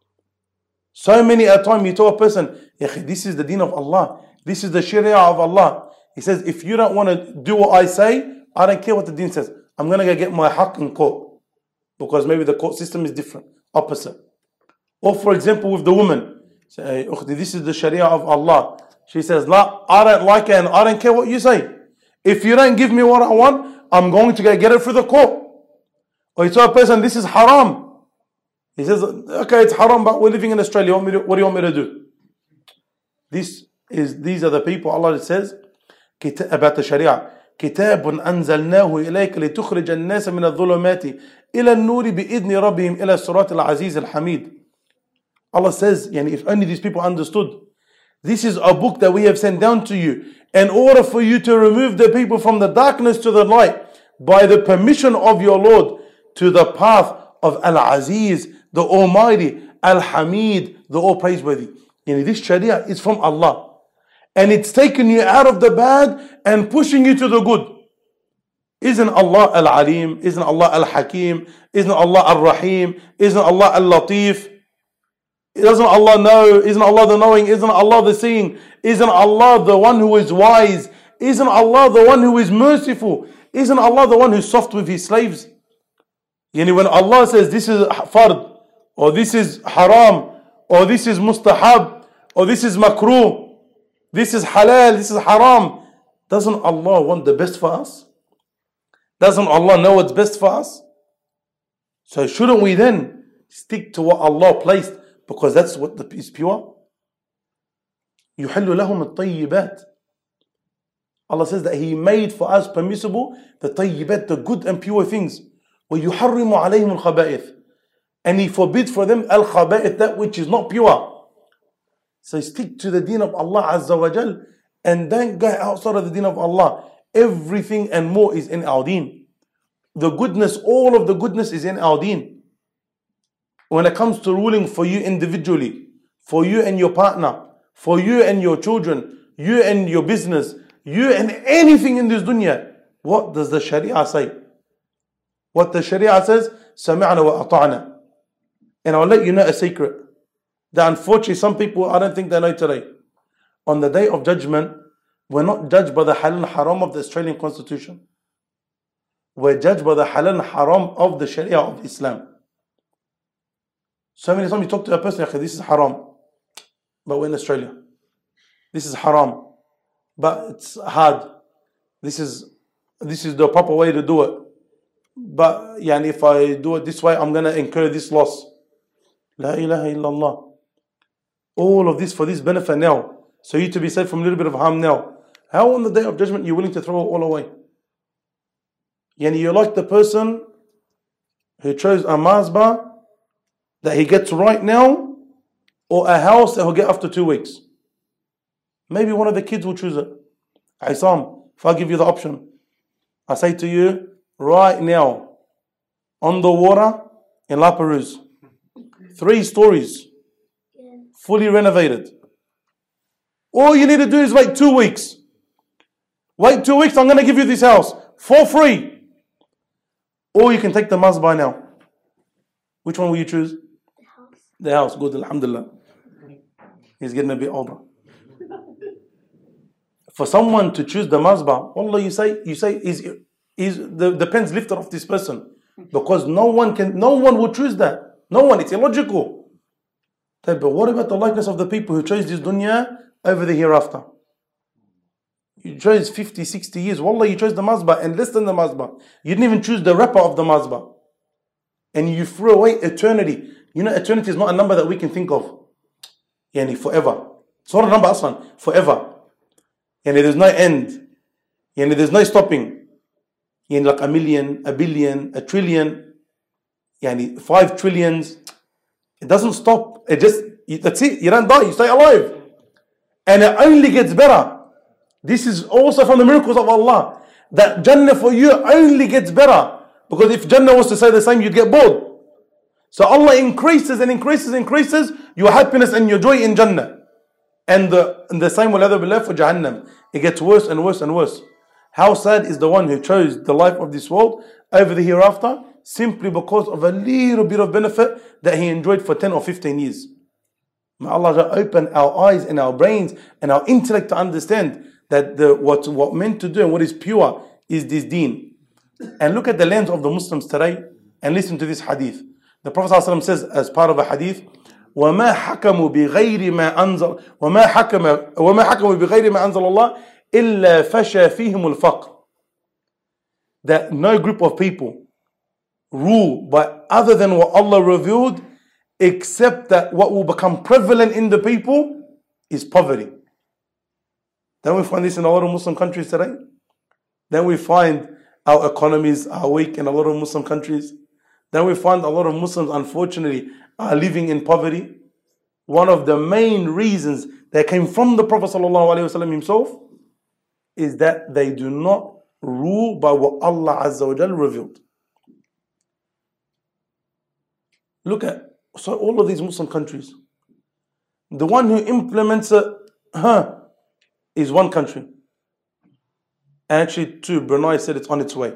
S1: So many a time you tell a person, this is the deen of Allah, this is the sharia of Allah. He says, if you don't want to do what I say, I don't care what the deen says. I'm going to go get my haqq in court, because maybe the court system is different, opposite. Or for example, with the woman, say, this is the sharia of Allah. She says, la, I don't like it and I don't care what you say. If you don't give me what I want, I'm going to go get it through the court. Or you tell a person, this is haram. He says, okay, it's haram, but we're living in Australia. What do you want me to do? These are the people Allah says about the Sharia. كتاب أنزلناه إليك لتخرج الناس من الظلمات إلى النور بإذن ربهم إلى الصراط العزيز الحميد. Allah says, if only these people understood. This is a book that we have sent down to you in order for you to remove the people from the darkness to the light by the permission of your Lord to the path of Al-Aziz, the Almighty, Al-Hamid, the All Praiseworthy. This Sharia is from Allah. And it's taking you out of the bad and pushing you to the good. Isn't Allah Al-Alim? Isn't Allah Al-Hakim? Isn't Allah Al-Rahim? Isn't Allah Al-Latif? Doesn't Allah know? Isn't Allah the knowing? Isn't Allah the seeing? Isn't Allah the one who is wise? Isn't Allah the one who is merciful? Isn't Allah the one who's soft with His slaves? When Allah says this is fard, or this is haram, or this is mustahab, or this is makruh, this is halal, this is haram, doesn't Allah want the best for us? Doesn't Allah know what's best for us? So shouldn't we then stick to what Allah placed, because that's what is pure? يُحِلُّ لَهُمُ الطَّيِّبَاتِ. Allah says that He made for us permissible the tayyibat, the good and pure things. وَيُحَرِّمُ عَلَيْهِمُ الْخَبَائِثِ. And He forbids for them al-khaba'ith, that which is not pure. So stick to the deen of Allah Azza wa Jal, and don't go outside of the deen of Allah. Everything and more is in our deen. the goodness, all of the goodness is in our deen. When it comes to ruling for you individually, for you and your partner, for you and your children, you and your business, you and anything in this dunya, what does the Sharia say? What the Sharia says, سَمِعْنَا وَأَطَعْنَا. And I'll let you know a secret that unfortunately some people, I don't think they know today. On the day of judgment, we're not judged by the halal and haram of the Australian constitution. We're judged by the halal and haram of the Sharia of Islam. So many times you talk to a person, this is haram, but we're in Australia. This is haram, but it's hard. This is the proper way to do it. But if I do it this way, I'm going to incur this loss. La ilaha illallah. All of this for this benefit now. So you to be saved from a little bit of harm now. How on the day of judgment you're willing to throw it all away? You're like the person who chose a Mazda that he gets right now, or a house that he'll get after 2 weeks. Maybe one of the kids will choose it. Isam, if I give you the option, I say to you, right now, on the water in La Perouse, 3 stories, fully renovated. All you need to do is wait 2 weeks. Wait 2 weeks, I'm going to give you this house for free. Or you can take the Mazda now. Which one will you choose? The house. Good, alhamdulillah. He's getting a bit older. For someone to choose the Mazda, wallah, you say is the pen's lifted off this person. Because no one will choose that. No one, it's illogical. But what about the likeness of the people who chose this dunya over the hereafter? You chose 50, 60 years. Wallah, you chose the Mazda and less than the Mazda. You didn't even choose the rapper of the Mazda. And you threw away eternity. Eternity is not a number that we can think of. Forever. It's not a number, aslan. Forever. There's no end. There's no stopping. Like a million, a billion, a trillion, 5 trillions. It doesn't stop. That's it. You don't die. You stay alive. And it only gets better. This is also from the miracles of Allah. That Jannah for you only gets better. Because if Jannah was to say the same, you'd get bored. So Allah increases and increases and increases your happiness and your joy in Jannah. And the same will ever be left for Jahannam. It gets worse and worse and worse. How sad is the one who chose the life of this world over the hereafter simply because of a little bit of benefit that he enjoyed for 10 or 15 years. May Allah open our eyes and our brains and our intellect to understand that what meant to do and what is pure is this deen. And look at the lens of the Muslims today and listen to this hadith. The Prophet ﷺ says as part of a hadith, وَمَا حَكَمُوا بِغَيْرِ مَا أَنزَلَ اللَّهِ إِلَّا فَشَى فِيهِمُ الْفَقْرِ. That no group of people rule by other than what Allah revealed, except that what will become prevalent in the people is poverty. Then we find this in a lot of Muslim countries today. Then we find our economies are weak in a lot of Muslim countries. Then we find a lot of Muslims, unfortunately, are living in poverty. One of the main reasons that came from the Prophet ﷺ himself is that they do not rule by what Allah Azza wa Jal revealed. Look at all of these Muslim countries. The one who implements it is one country. Actually, two. Brunei said it's on its way.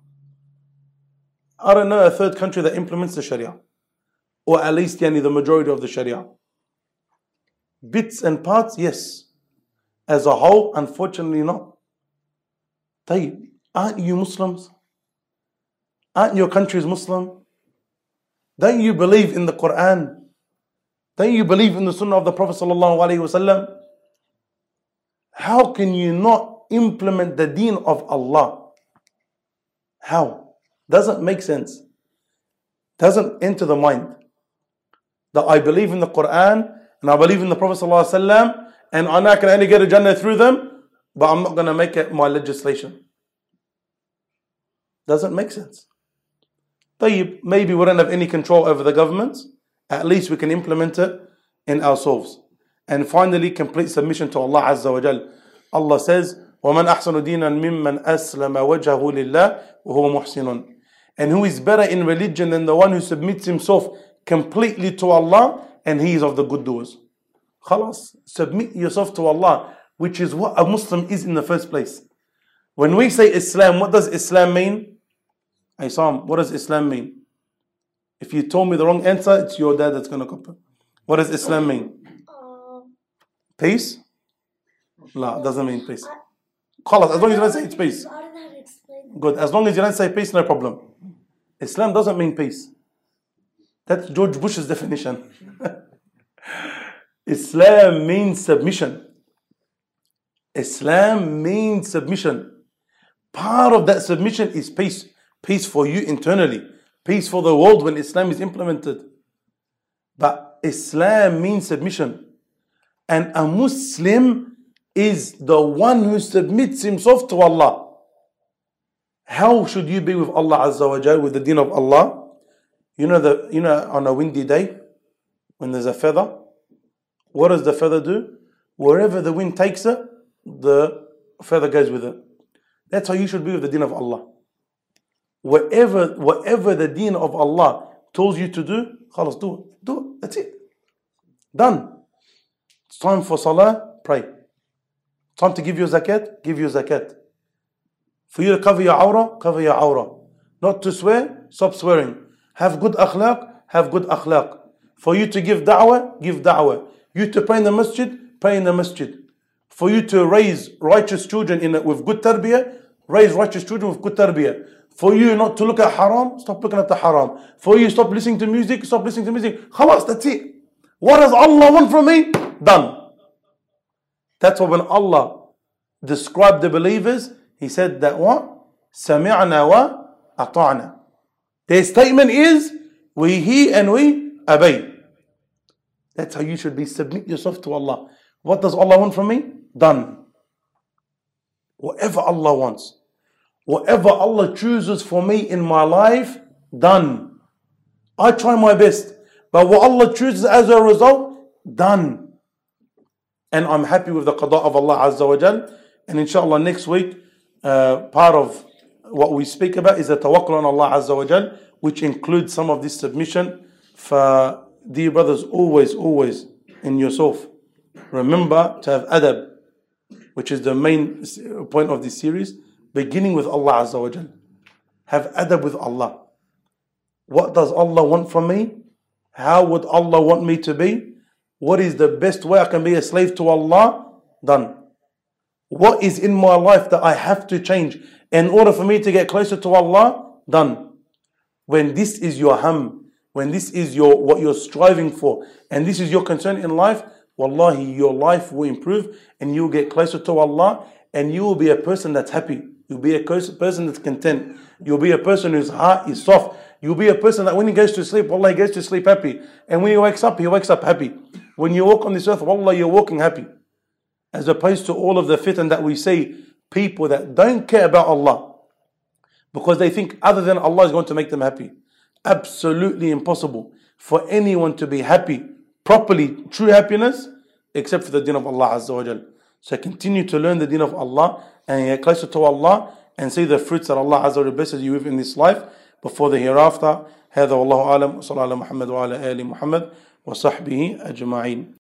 S1: I don't know a third country that implements the Sharia, or at least the majority of the Sharia. Bits and parts, yes. As a whole, unfortunately not. Aren't you Muslims? Aren't your countries Muslim? Don't you believe in the Quran? Don't you believe in the Sunnah of the Prophet ﷺ? How can you not implement the deen of Allah? How? Doesn't make sense. Doesn't enter the mind. That I believe in the Quran and I believe in the Prophet ﷺ and I can only get a Jannah through them, but I'm not going to make it my legislation. Doesn't make sense. Maybe we don't have any control over the government. At least we can implement it in ourselves. And finally, complete submission to Allah Azza wa Jal. Allah says, وَمَنْ أَحْسَنُ دِينًا مِمَّنْ أَسْلَمَ وَجْهَهُ لِلَّهِ وَهُوَ مُحْسِنٌ. And who is better in religion than the one who submits himself completely to Allah and he is of the good doers. Khalas, submit yourself to Allah, which is what a Muslim is in the first place. When we say Islam, what does Islam mean? Isam, what does Islam mean? If you told me the wrong answer, it's your dad that's going to copy. What does Islam mean? Peace? No, it doesn't mean peace. Khalas, as long as you don't say it's peace. Good, as long as you don't say peace, no problem. Islam doesn't mean peace. That's George Bush's definition. Islam means submission. Islam means submission. Part of that submission is peace. Peace for you internally. Peace for the world when Islam is implemented. But Islam means submission. And a Muslim is the one who submits himself to Allah. How should you be with Allah Azza wa Jal, with the deen of Allah? You know on a windy day, when there's a feather, what does the feather do? Wherever the wind takes it, the feather goes with it. That's how you should be with the deen of Allah. Whatever the deen of Allah tells you to do, khalas, do it. Do it. That's it. Done. It's time for salah, pray. Time to give your zakat, give your zakat. For you to cover your awrah, cover your awrah. Not to swear, stop swearing. Have good akhlaq, have good akhlaq. For you to give da'wah, give da'wah. You to pray in the masjid, pray in the masjid. For you to raise righteous children with good tarbiyah, raise righteous children with good tarbiyah. For you not to look at haram, stop looking at the haram. For you stop listening to music, stop listening to music. Khalas, that's it. What does Allah want from me? Done. That's why when Allah described the believers, He said that what? سَمِعْنَا وَأَطَعْنَا. Their statement is, we hear and we obey. That's how you should be. Submit yourself to Allah. What does Allah want from me? Done. Whatever Allah wants. Whatever Allah chooses for me in my life, done. I try my best. But what Allah chooses as a result, done. And I'm happy with the qada of Allah Azza wa Jal. And inshallah next week, part of what we speak about is the tawakkul on Allah Azza wa Jal, which includes some of this submission. For dear brothers, always in yourself, remember to have adab, which is the main point of this series, beginning with Allah Azza wa Jal. Have adab with Allah. What does Allah want from me? How would Allah want me to be? What is the best way I can be a slave to Allah? Done. What is in my life that I have to change in order for me to get closer to Allah? Done. When this is your ham, when this is what you're striving for, and this is your concern in life, wallahi, your life will improve and you will get closer to Allah and you will be a person that's happy. You'll be a person that's content. You'll be a person whose heart is soft. You'll be a person that when he goes to sleep, wallah, he goes to sleep happy. And when he wakes up happy. When you walk on this earth, wallah, you're walking happy. As opposed to all of the fitan that we see, people that don't care about Allah because they think other than Allah is going to make them happy. Absolutely impossible for anyone to be happy, properly, true happiness, except for the deen of Allah Azza wa Jal. So continue to learn the deen of Allah and get closer to Allah and see the fruits that Allah Azza wa Jal blesses you with in this life before the hereafter. هذا والله أعلم وصلى على محمد وعلى آل محمد وصحبه أجمعين.